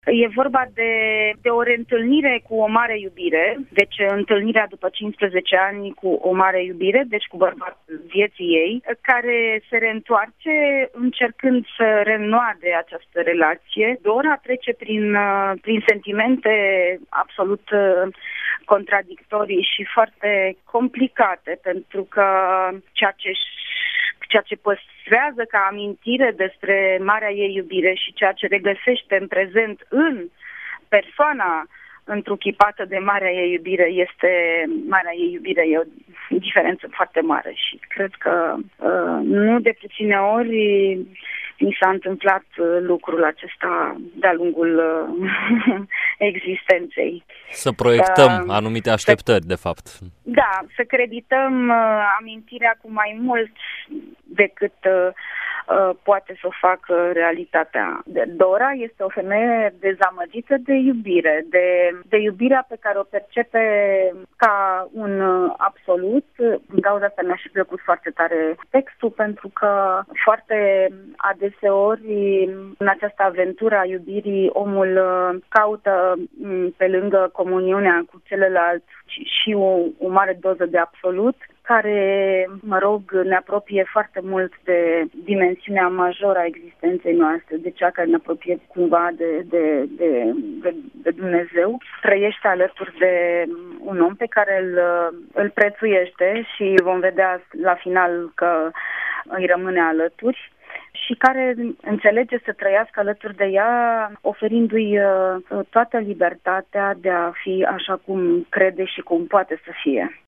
E vorba de o reîntâlnire cu o mare iubire, deci întâlnirea după 15 ani cu o mare iubire, deci cu bărbatul vieții ei, care se reîntoarce încercând să reînnoade această relație. Dora trece prin sentimente absolut contradictorii și foarte complicate, pentru că ceea ce păstrează ca amintire despre marea ei iubire și ceea ce regăsește în prezent în persoana întruchipată de marea ei iubire marea ei iubire e o diferență foarte mare și cred că nu de puține ori mi s-a întâmplat lucrul acesta de-a lungul existenței. Să proiectăm anumite așteptări, de fapt. Da, să credităm amintirea cu mai mult decât poate să o facă realitatea. Dora este o femeie dezamăgită de iubire, de iubirea pe care o percepe ca un absolut. Din cauza asta mi-a și plăcut foarte tare textul, pentru că foarte adeseori în această aventură a iubirii omul caută pe lângă comuniunea cu celălalt și o mare doză de absolut, care, ne apropie foarte mult de dimensiunea majoră a existenței noastre, de cea care ne apropie cumva de Dumnezeu. Trăiește alături de un om pe care îl prețuiește și vom vedea la final că îi rămâne alături și care înțelege să trăiască alături de ea, oferindu-i toată libertatea de a fi așa cum crede și cum poate să fie.